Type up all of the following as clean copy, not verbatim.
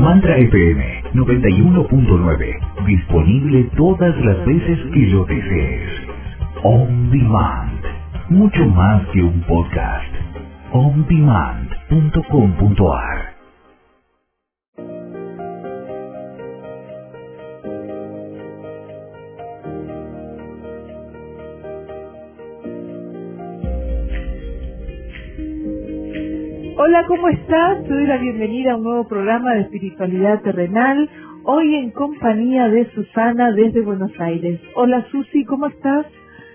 Mantra FM 91.9. Disponible todas las veces que lo desees. On Demand. Mucho más que un podcast. ondemand.com.ar. Hola, ¿cómo estás? Te doy la bienvenida a un nuevo programa de espiritualidad terrenal, hoy en compañía de Susana desde Buenos Aires. Hola Susi, ¿cómo estás?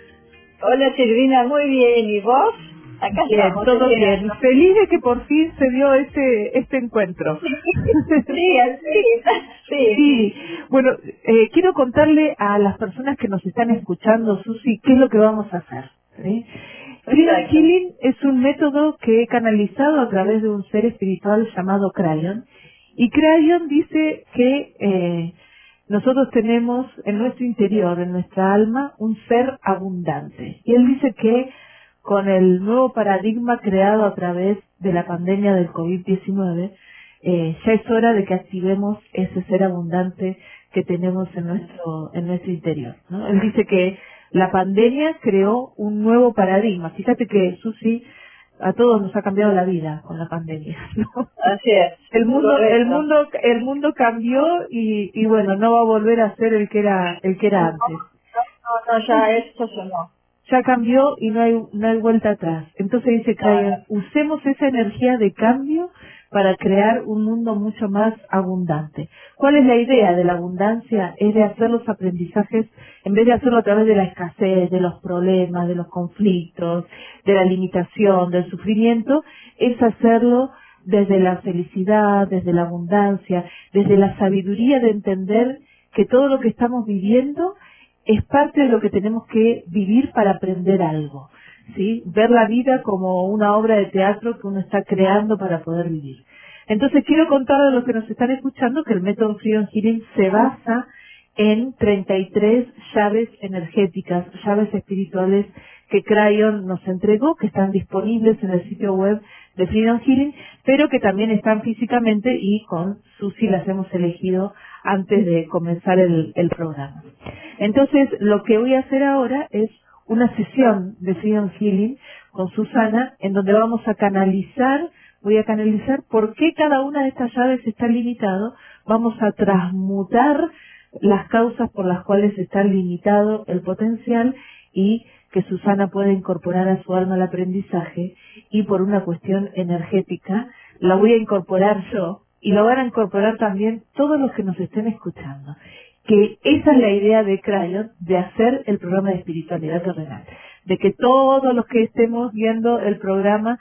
Hola Silvina, muy bien, ¿y vos? Acá Bien, estamos. todo bien. Feliz de que por fin se dio este encuentro. Sí, así. Sí, bueno, quiero contarle a las personas que nos están escuchando, Susi, qué es lo que vamos a hacer. ¿Sí? Freedom Healing es un método que he canalizado a través de un ser espiritual llamado Crayon. Y Crayon dice que nosotros tenemos en nuestro interior, en nuestra alma, un ser abundante. Y él dice que con el nuevo paradigma creado a través de la pandemia del COVID-19, ya es hora de que activemos ese ser abundante que tenemos en nuestro interior, ¿no? Él dice que la pandemia creó un nuevo paradigma. Fíjate que, Susi, a todos nos ha cambiado la vida con la pandemia, ¿no? Así es. El mundo cambió y bueno, no va a volver a ser el que era antes. No, ya esto no. Ya cambió y no hay vuelta atrás. Entonces dice Crayon, usemos esa energía de cambio para crear un mundo mucho más abundante. ¿Cuál es la idea de la abundancia? Es de hacer los aprendizajes, en vez de hacerlo a través de la escasez, de los problemas, de los conflictos, de la limitación, del sufrimiento, es hacerlo desde la felicidad, desde la abundancia, desde la sabiduría de entender que todo lo que estamos viviendo es parte de lo que tenemos que vivir para aprender algo, ¿sí? Ver la vida como una obra de teatro que uno está creando para poder vivir. Entonces quiero contar a los que nos están escuchando que el método Freedom Healing se basa en 33 llaves energéticas, llaves espirituales que Crayon nos entregó, que están disponibles en el sitio web de Freedom Healing, pero que también están físicamente y con Susi las hemos elegido antes de comenzar el programa. Entonces, lo que voy a hacer ahora es una sesión de Freedom Healing con Susana, en donde voy a canalizar por qué cada una de estas llaves está limitado, vamos a transmutar las causas por las cuales está limitado el potencial y que Susana puede incorporar a su alma el aprendizaje, y por una cuestión energética la voy a incorporar yo y lo van a incorporar también todos los que nos estén escuchando. Que esa es la idea de Crayon, de hacer el programa de espiritualidad terrenal, de que todos los que estemos viendo el programa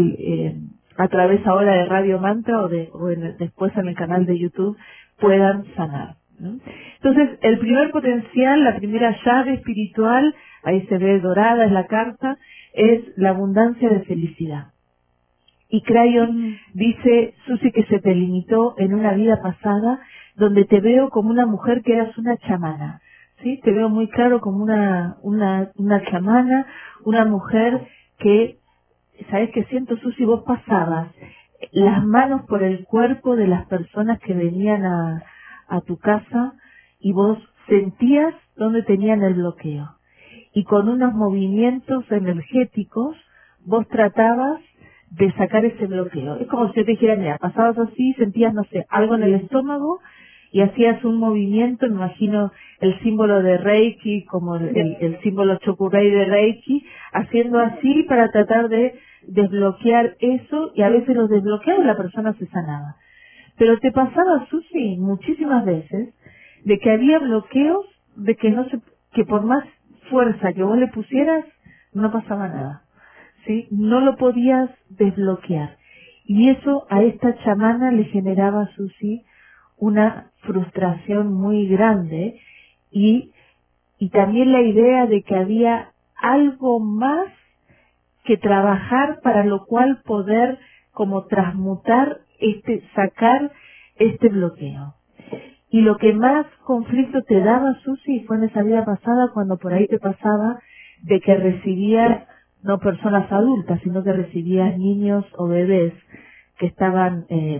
a través ahora de Radio Mantra o después en el canal de YouTube puedan sanar, ¿no? Entonces, el primer potencial, la primera llave espiritual, ahí se ve dorada, es la carta, es la abundancia de felicidad. Y Crayon dice, Susi, que se te limitó en una vida pasada, donde te veo como una mujer que eras una chamana, ¿sí? Te veo muy claro como una chamana, una mujer que, ¿sabes qué siento, Susi? Vos pasabas las manos por el cuerpo de las personas que venían a tu casa y vos sentías dónde tenían el bloqueo. Y con unos movimientos energéticos vos tratabas de sacar ese bloqueo. Es como si yo te dijera, mira, pasabas así, sentías, no sé, algo en el estómago y hacías un movimiento, me imagino el símbolo de Reiki, como el símbolo Chokurei de Reiki, haciendo así para tratar de desbloquear eso, y a veces los desbloqueados la persona se sanaba. Pero te pasaba, Susi, muchísimas veces, de que había bloqueos, de que por más fuerza que vos le pusieras, no pasaba nada, ¿sí? No lo podías desbloquear. Y eso a esta chamana le generaba, Susi, una frustración muy grande y también la idea de que había algo más que trabajar, para lo cual poder como transmutar sacar este bloqueo. Y lo que más conflicto te daba, Susi, fue en esa vida pasada, cuando por ahí te pasaba de que recibías no personas adultas, sino que recibías niños o bebés que estaban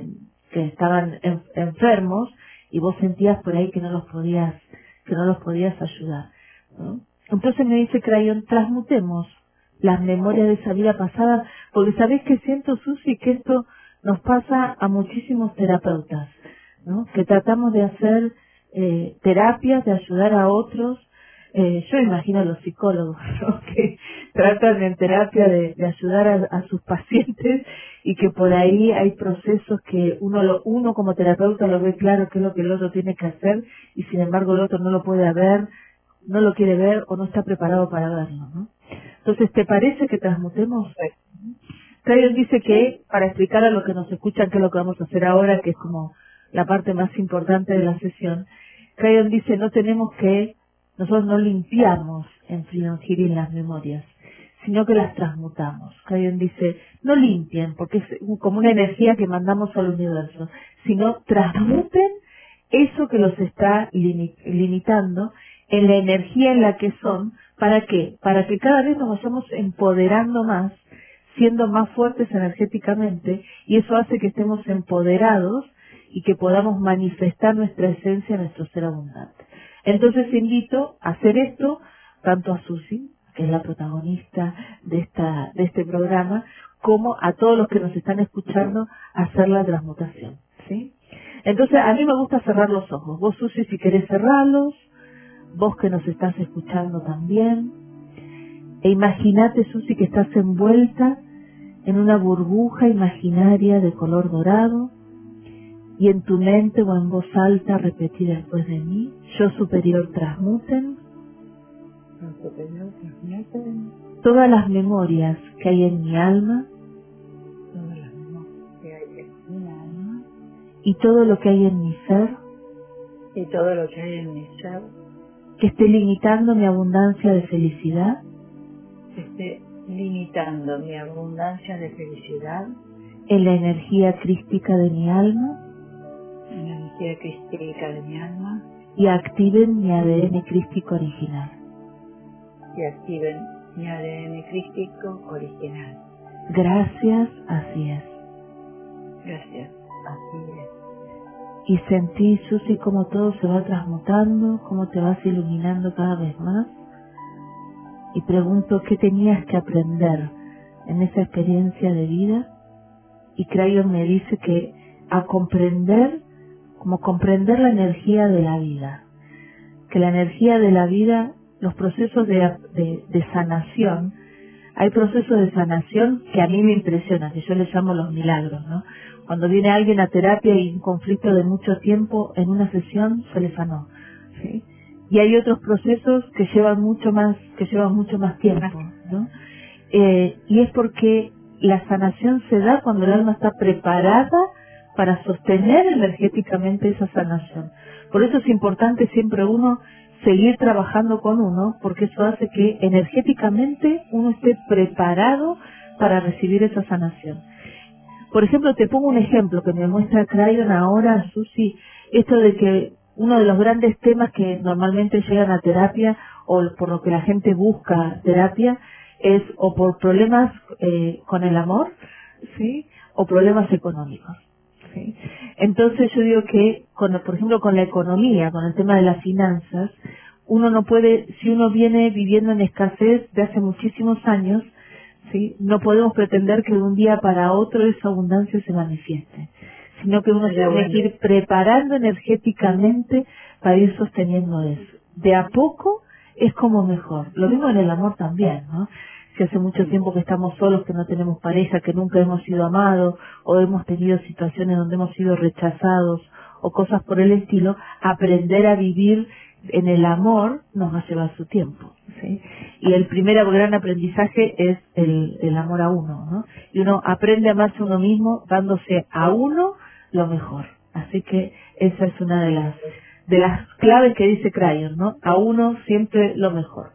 que estaban enfermos y vos sentías por ahí que no los podías ayudar, ¿no? Entonces me dice Crayon, transmutemos las memorias de esa vida pasada, porque sabés que siento, Susi, que esto nos pasa a muchísimos terapeutas, ¿no? Que tratamos de hacer terapias, de ayudar a otros. Yo imagino a los psicólogos, ¿no? Que tratan en terapia de ayudar a sus pacientes, y que por ahí hay procesos que uno como terapeuta lo ve claro qué es lo que el otro tiene que hacer, y sin embargo el otro no lo puede ver, no lo quiere ver o no está preparado para verlo, ¿no? Entonces, ¿te parece que transmutemos? Crayon dice que, para explicar a los que nos escuchan qué es lo que vamos a hacer ahora, que es como la parte más importante de la sesión, Crayon dice, nosotros no limpiamos en Freedom Healing las memorias, sino que las transmutamos. Crayon dice, no limpien, porque es como una energía que mandamos al universo, sino transmuten eso que los está limitando en la energía en la que son. ¿Para qué? Para que cada vez nos vayamos empoderando más, siendo más fuertes energéticamente, y eso hace que estemos empoderados y que podamos manifestar nuestra esencia, nuestro ser abundante. Entonces invito a hacer esto tanto a Susi, que es la protagonista de este programa, como a todos los que nos están escuchando, a hacer la transmutación, ¿sí? Entonces a mí me gusta cerrar los ojos. Vos, Susi, si querés cerrarlos, vos que nos estás escuchando también, e imagínate, Susi, que estás envuelta en una burbuja imaginaria de color dorado, y en tu mente o en voz alta repetí después de mí, yo superior transmuten todas las memorias que hay en mi alma y todo lo que hay en mi ser que esté limitando mi abundancia de felicidad, en la energía crística de mi alma, y activen mi ADN crístico original. Gracias, así es. Y sentí, Susi, cómo todo se va transmutando, cómo te vas iluminando cada vez más. Y pregunto qué tenías que aprender en esa experiencia de vida. Y Crayon me dice que a comprender, como comprender la energía de la vida. Que la energía de la vida, los procesos de sanación, hay procesos de sanación que a mí me impresionan, que yo les llamo los milagros, ¿no? Cuando viene alguien a terapia y un conflicto de mucho tiempo, en una sesión se le sanó, ¿sí? Y hay otros procesos que llevan mucho más tiempo, ¿no? Y es porque la sanación se da cuando el alma está preparada para sostener energéticamente esa sanación. Por eso es importante siempre uno seguir trabajando con uno, porque eso hace que energéticamente uno esté preparado para recibir esa sanación. Por ejemplo, te pongo un ejemplo que me muestra Crayon ahora, Susi, esto de que uno de los grandes temas que normalmente llegan a terapia, o por lo que la gente busca terapia, es o por problemas con el amor, ¿sí? O problemas económicos, ¿sí? Entonces yo digo que, por ejemplo, con la economía, con el tema de las finanzas, uno no puede, si uno viene viviendo en escasez de hace muchísimos años, ¿sí? No podemos pretender que de un día para otro esa abundancia se manifieste, sino que uno tiene que ir preparando energéticamente para ir sosteniendo eso. De a poco es como mejor. Lo mismo en el amor también, ¿no? Si hace mucho tiempo que estamos solos, que no tenemos pareja, que nunca hemos sido amados, o hemos tenido situaciones donde hemos sido rechazados, o cosas por el estilo, aprender a vivir en el amor nos va a llevar su tiempo, ¿sí? Y el primer gran aprendizaje es el amor a uno, ¿no? Y uno aprende a amarse a uno mismo dándose a uno lo mejor. Así que esa es una de las claves que dice Crayon, ¿no? A uno siempre lo mejor.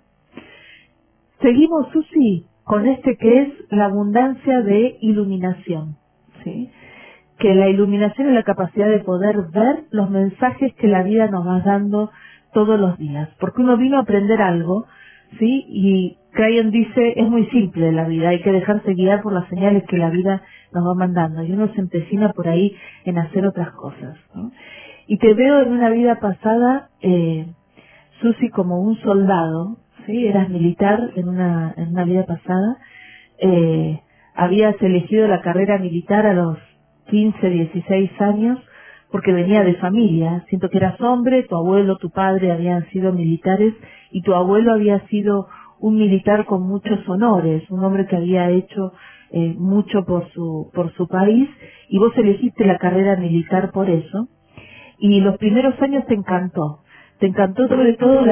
Seguimos, Susi, con que es la abundancia de iluminación, ¿sí? Que la iluminación es la capacidad de poder ver los mensajes que la vida nos va dando todos los días. Porque uno vino a aprender algo, ¿sí? Y Crayon dice, es muy simple la vida, hay que dejarse guiar por las señales que la vida nos va mandando, y uno se empecina por ahí en hacer otras cosas, ¿no? Y te veo en una vida pasada, Susi, como un soldado, ¿sí? Eras militar en una vida pasada, habías elegido la carrera militar a los 15, 16 años, porque venía de familia. Siento que eras hombre, tu abuelo, tu padre habían sido militares, y tu abuelo había sido un militar con muchos honores, un hombre que había hecho mucho por su país, y vos elegiste la carrera militar por eso, y los primeros años te encantó sobre todo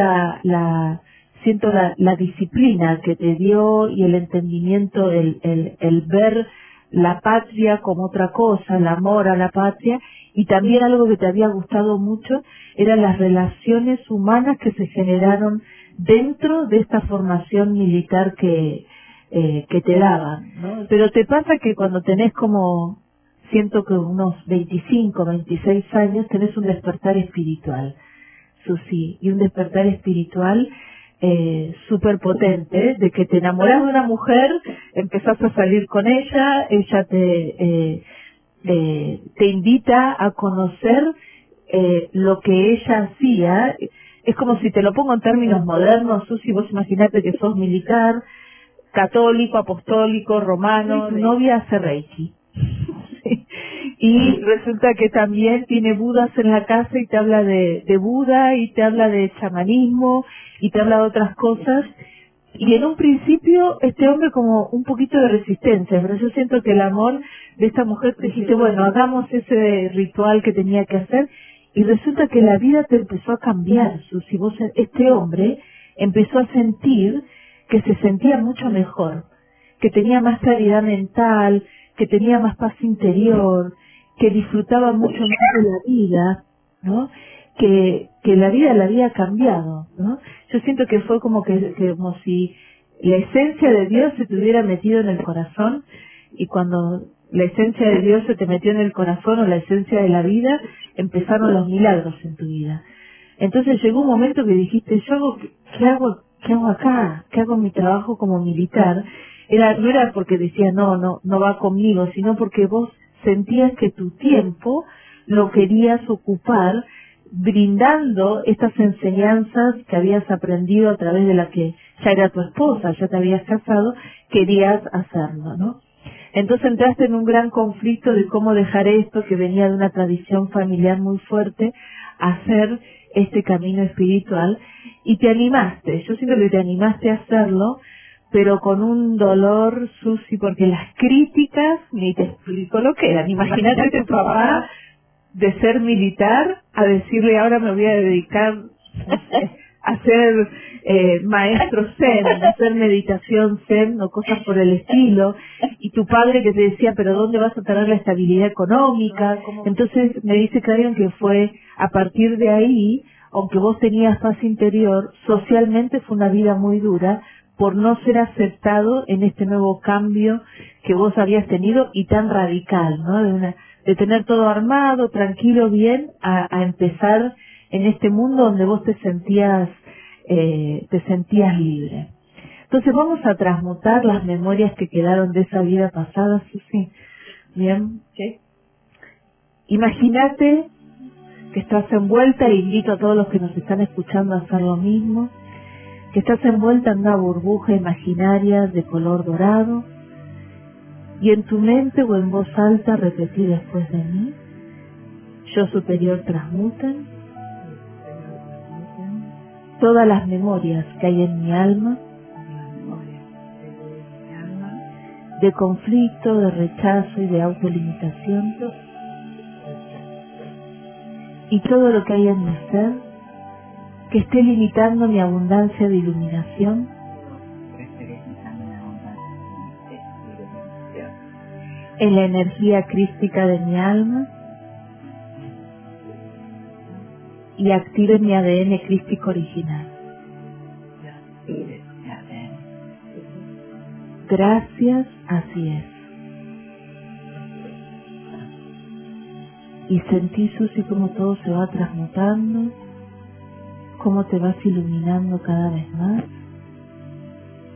la disciplina que te dio, y el entendimiento, el ver la patria como otra cosa, el amor a la patria, y también algo que te había gustado mucho eran las relaciones humanas que se generaron dentro de esta formación militar que te daban, ¿no? Pero te pasa que cuando tenés siento que unos 25, 26 años, tenés un despertar espiritual, Susi, y un despertar espiritual súper potente, de que te enamorás de una mujer, empezás a salir con ella te invita a conocer lo que ella hacía. Es como si te lo pongo en términos modernos, Susi, vos imaginate que sos militar, católico, apostólico, romano, tu novia hace Reiki. Y resulta que también tiene budas en la casa y te habla de Buda, y te habla de chamanismo, y te habla de otras cosas. Y en un principio este hombre como un poquito de resistencia, pero yo siento que el amor de esta mujer, te dijiste, bueno, hagamos ese ritual que tenía que hacer, y resulta que la vida te empezó a cambiar, Susi. Este hombre empezó a sentir que se sentía mucho mejor, que tenía más claridad mental, que tenía más paz interior, que disfrutaba mucho más de la vida, ¿no? Que la vida le había cambiado, ¿no? Yo siento que fue como si la esencia de Dios se te hubiera metido en el corazón, y cuando la esencia de Dios se te metió en el corazón, o la esencia de la vida, empezaron los milagros en tu vida. Entonces llegó un momento que dijiste, ¿qué hago acá? ¿Qué hago en mi trabajo como militar? No era porque decía, no va conmigo, sino porque vos sentías que tu tiempo lo querías ocupar brindando estas enseñanzas que habías aprendido a través de la que ya era tu esposa, ya te habías casado, querías hacerlo, ¿no? Entonces entraste en un gran conflicto de cómo dejar esto que venía de una tradición familiar muy fuerte, hacer este camino espiritual, y te animaste. Yo siento que te animaste a hacerlo, pero con un dolor, Susi, porque las críticas, ni te explico lo que eran. Imagínate a tu papá de ser militar a decirle, ahora me voy a dedicar, no sé, a ser maestro zen, a hacer meditación zen o cosas por el estilo, y tu padre que te decía, pero ¿dónde vas a tener la estabilidad económica? Entonces me dice Karen que fue a partir de ahí, aunque vos tenías paz interior, socialmente fue una vida muy dura por no ser aceptado en este nuevo cambio que vos habías tenido, y tan radical, ¿no? De tener todo armado, tranquilo, bien, a empezar en este mundo donde vos te sentías libre. Entonces vamos a transmutar las memorias que quedaron de esa vida pasada, Susi. Bien. Sí. Imagínate que estás envuelta, e invito a todos los que nos están escuchando a hacer lo mismo, que estás envuelta en una burbuja imaginaria de color dorado, y en tu mente o en voz alta repetí después de mí: yo superior transmuten todas las memorias que hay en mi alma de conflicto, de rechazo y de autolimitación, y todo lo que hay en mi ser que esté limitando mi abundancia de iluminación, en la energía crística de mi alma, y active mi ADN crístico original. Gracias, así es. Y sentí, Susi, como todo se va transmutando, cómo te vas iluminando cada vez más,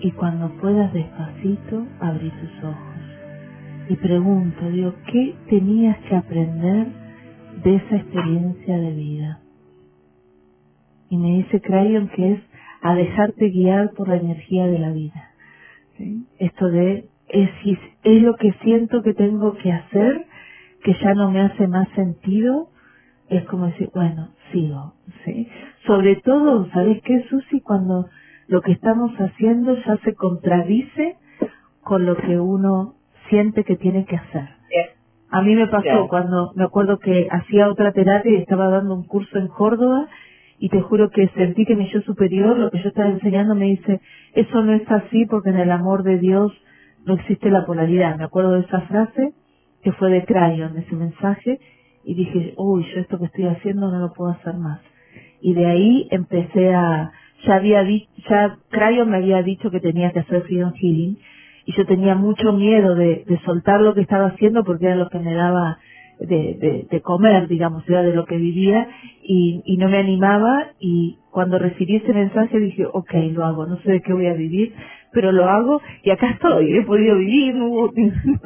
y cuando puedas despacito, abrí tus ojos. Y pregunto, digo, ¿qué tenías que aprender de esa experiencia de vida? Y me dice Crayon que es a dejarte guiar por la energía de la vida. ¿Sí? Esto de, es lo que siento que tengo que hacer, que ya no me hace más sentido, es como decir, bueno, sigo. ¿Sí? Sobre todo, ¿sabes qué, Susi? Cuando lo que estamos haciendo ya se contradice con lo que uno siente que tiene que hacer. A mí me pasó cuando me acuerdo que hacía otra terapia y estaba dando un curso en Córdoba y te juro que sentí que mi yo superior, lo que yo estaba enseñando, me dice, eso no es así porque en el amor de Dios no existe la polaridad. Me acuerdo de esa frase que fue de Crayon, ese mensaje, y dije, uy, yo esto que estoy haciendo no lo puedo hacer más. Y de ahí empecé ya Crayon me había dicho que tenía que hacer Freedom Healing, y yo tenía mucho miedo de soltar lo que estaba haciendo porque era lo que me daba de comer, digamos, era de lo que vivía, y no me animaba, y cuando recibí ese mensaje dije, ok, lo hago, no sé de qué voy a vivir, pero lo hago, y acá estoy, he podido vivir, no hubo,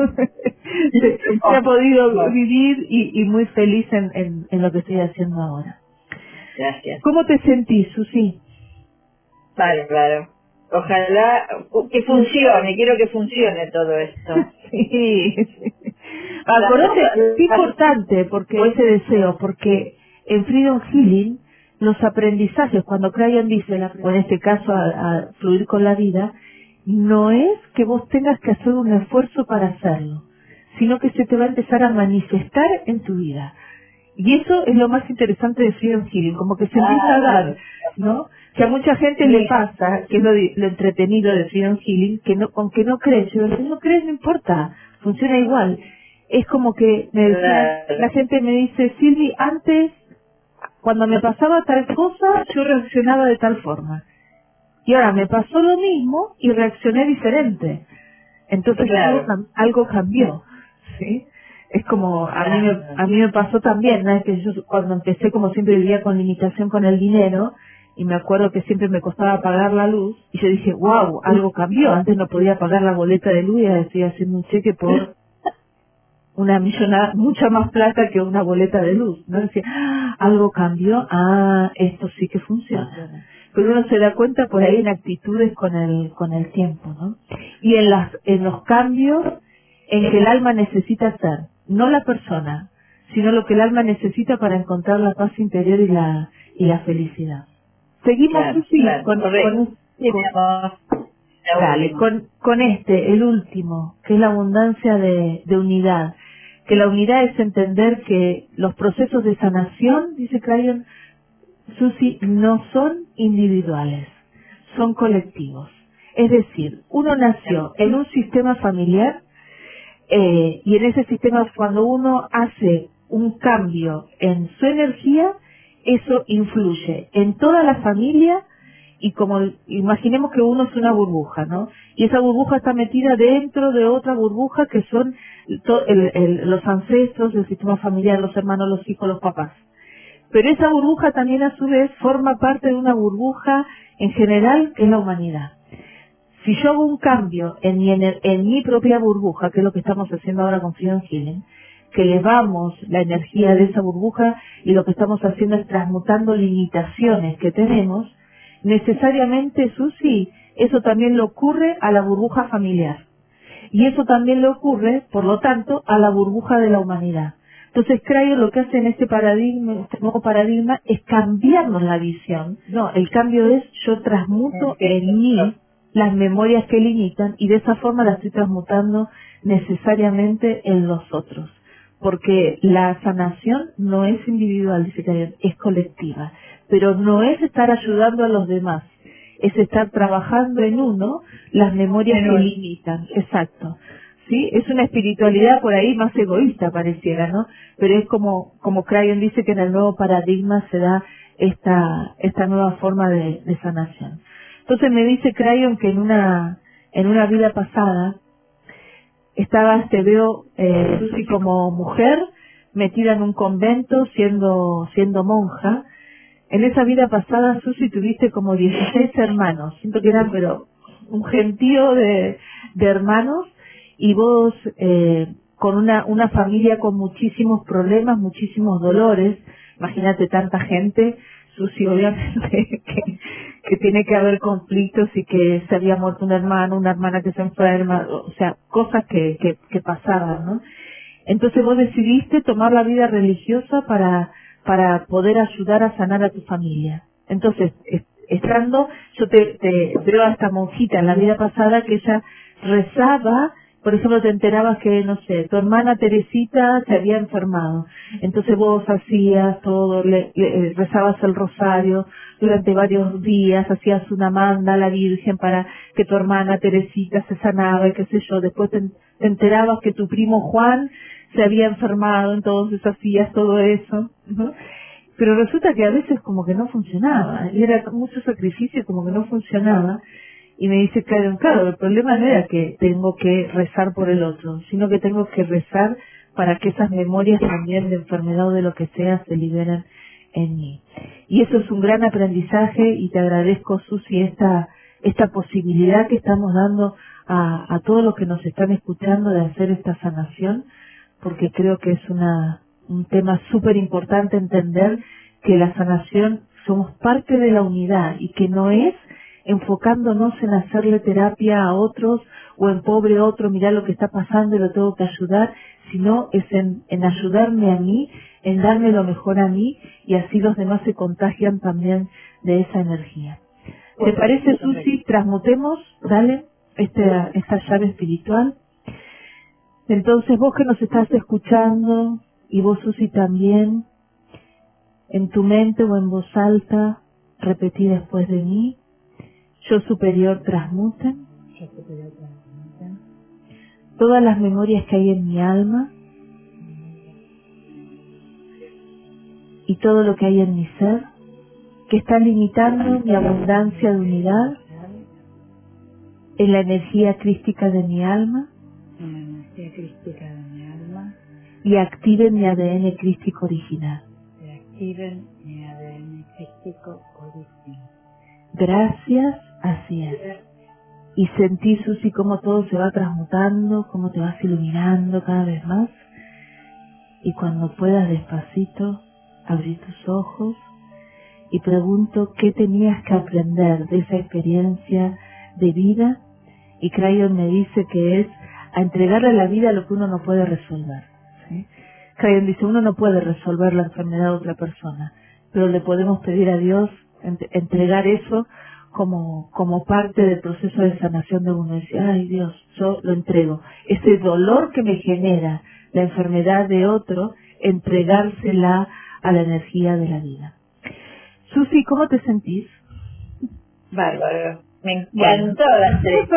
he podido vivir y muy feliz en lo que estoy haciendo ahora. Gracias. ¿Cómo te sentís, Susi? Claro. Ojalá que funcione, quiero que funcione todo esto. Sí. Acordate, es importante porque ese deseo, porque en Freedom Healing los aprendizajes, cuando Crayon dice, o en este caso a fluir con la vida, no es que vos tengas que hacer un esfuerzo para hacerlo, sino que se te va a empezar a manifestar en tu vida. Y eso es lo más interesante de Freedom Healing, como que se empieza a dar, ¿no? Que a mucha gente le pasa, que es lo entretenido de Freedom Healing, que no, aunque no crees, yo si no crees no importa, funciona igual. Es como que la gente me dice, Silvi, antes, cuando me pasaba tal cosa, yo reaccionaba de tal forma. Y ahora me pasó lo mismo y reaccioné diferente. Entonces algo cambió, ¿sí? Es como, a mí me pasó también, ¿no? Que yo cuando empecé, como siempre vivía con limitación con el dinero, y me acuerdo que siempre me costaba pagar la luz, y yo dije, wow, algo cambió, antes no podía pagar la boleta de luz y ahora estoy haciendo un cheque por una millonada, mucha más plata que una boleta de luz, ¿no? Decía, algo cambió, esto sí que funciona. Pero uno se da cuenta por ahí en actitudes con el tiempo, ¿no? Y en los cambios en que el alma necesita ser, no la persona, sino lo que el alma necesita para encontrar la paz interior y la felicidad. Seguimos con el último, que es la abundancia de unidad. Que la unidad es entender que los procesos de sanación, dice Crayon, Susi, no son individuales, son colectivos. Es decir, uno nació en un sistema familiar, y en ese sistema, cuando uno hace un cambio en su energía, eso influye en toda la familia. Y como imaginemos que uno es una burbuja, ¿no? Y esa burbuja está metida dentro de otra burbuja que son los ancestros, el sistema familiar, los hermanos, los hijos, los papás. Pero esa burbuja también a su vez forma parte de una burbuja en general que es la humanidad. Si yo hago un cambio en mi propia burbuja, que es lo que estamos haciendo ahora con Freedom Healing, que elevamos la energía de esa burbuja y lo que estamos haciendo es transmutando limitaciones que tenemos, necesariamente, Susi, eso también le ocurre a la burbuja familiar. Y eso también le ocurre, por lo tanto, a la burbuja de la humanidad. Entonces, Crayon lo que hace en este nuevo paradigma, es cambiarnos la visión. No, el cambio es, yo transmuto en mí las memorias que limitan, y de esa forma las estoy transmutando necesariamente en los otros. Porque la sanación no es individual, dice Crayon, es colectiva. Pero no es estar ayudando a los demás, es estar trabajando en uno las memorias que limitan. Exacto. ¿Sí? Es una espiritualidad por ahí más egoísta pareciera, ¿no? Pero es como Crayon dice que en el nuevo paradigma se da esta nueva forma de sanación. Entonces me dice Crayon que en una vida pasada te veo, Susi, como mujer metida en un convento siendo monja. En esa vida pasada, Susi, tuviste como 16 hermanos. Siento que eran, pero un gentío de hermanos, y vos con una familia con muchísimos problemas, muchísimos dolores. Imagínate tanta gente, Susi, obviamente que tiene que haber conflictos, y que se había muerto un hermano, una hermana que se enferma, o sea, cosas que pasaban, ¿no? Entonces vos decidiste tomar la vida religiosa para poder ayudar a sanar a tu familia. Entonces, estando, yo te veo a esta monjita en la vida pasada que ella rezaba. Por ejemplo, te enterabas que, no sé, tu hermana Teresita se había enfermado. Entonces vos hacías todo, rezabas el rosario durante varios días, hacías una manda a la Virgen para que tu hermana Teresita se sanaba y qué sé yo. Después te enterabas que tu primo Juan se había enfermado, entonces hacías todo eso, ¿no? Pero resulta que a veces como que no funcionaba, y era mucho sacrificio, como que no funcionaba. Y me dice, claro, el problema no era que tengo que rezar por el otro, sino que tengo que rezar para que esas memorias también de enfermedad o de lo que sea se liberen en mí. Y eso es un gran aprendizaje, y te agradezco, Susi, esta posibilidad que estamos dando a todos los que nos están escuchando de hacer esta sanación, porque creo que es un tema súper importante entender que la sanación somos parte de la unidad, y que no es enfocándonos en hacerle terapia a otros o en pobre otro, mirá lo que está pasando y lo tengo que ayudar, sino es en ayudarme a mí, en darme lo mejor a mí, y así los demás se contagian también de esa energía. ¿Te parece, Susi? Transmutemos, dale, esta llave espiritual. Entonces vos que nos estás escuchando, y vos, Susi, también, en tu mente o en voz alta, repetí después de mí: yo superior transmuten todas las memorias que hay en mi alma y todo lo que hay en mi ser que está limitando mi abundancia de unidad en la energía crística de mi alma, y activen mi ADN crístico original. Gracias, así es. Y sentí, Susi, cómo todo se va transmutando, cómo te vas iluminando cada vez más. Y cuando puedas, despacito, abrí tus ojos y pregunto qué tenías que aprender de esa experiencia de vida. Y Crayon me dice que es a entregarle a la vida lo que uno no puede resolver, ¿sí? Crayon dice, uno no puede resolver la enfermedad de otra persona, pero le podemos pedir a Dios entregar eso como parte del proceso de sanación de uno. Decir, ay Dios, yo lo entrego. Ese dolor que me genera la enfermedad de otro, entregársela a la energía de la vida. Susi, ¿cómo te sentís? Bárbaro. Me encantó la serie.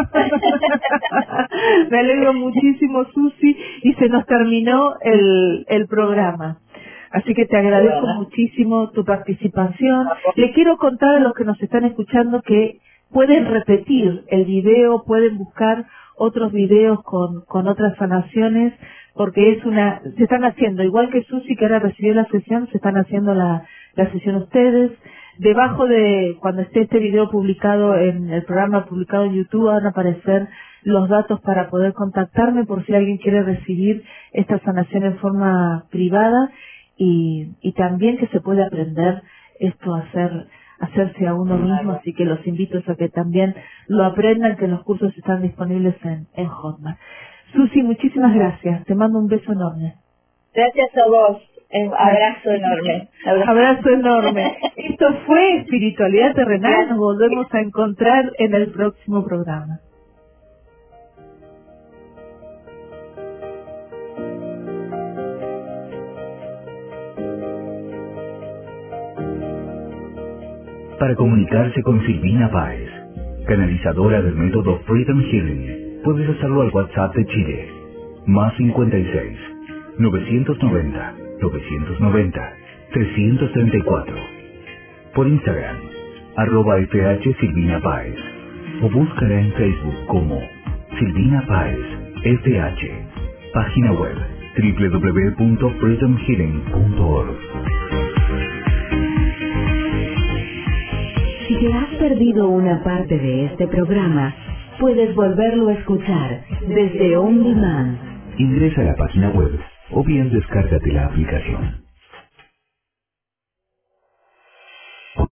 Me alegro muchísimo, Susi, y se nos terminó el programa. Así que te agradezco muchísimo tu participación. Le quiero contar a los que nos están escuchando que pueden repetir el video, pueden buscar otros videos con otras sanaciones, porque se están haciendo, igual que Susi, que ahora recibió la sesión, se están haciendo la sesión ustedes. Debajo de, cuando esté este video publicado en el programa publicado en YouTube, van a aparecer los datos para poder contactarme por si alguien quiere recibir esta sanación en forma privada, y también que se puede aprender esto a hacerse a uno mismo, así que los invito a que también lo aprendan, que los cursos están disponibles en Hotmart. Susi, muchísimas gracias, te mando un beso enorme. Gracias a vos. Un abrazo enorme. Abrazo enorme. Esto fue Espiritualidad Terrenal. Nos volvemos a encontrar en el próximo programa. Para comunicarse con Silvina Páez, canalizadora del método Freedom Healing, puedes hacerlo al WhatsApp de Chile, más 56 990 990 334. Por Instagram, @FH Silvina Páez, o búscala en Facebook como Silvina Páez FH. Página web www.freedomhealing.org. Si te has perdido una parte de este programa, puedes volverlo a escuchar desde On Demand. Ingresa a la página web o bien descárgate la aplicación.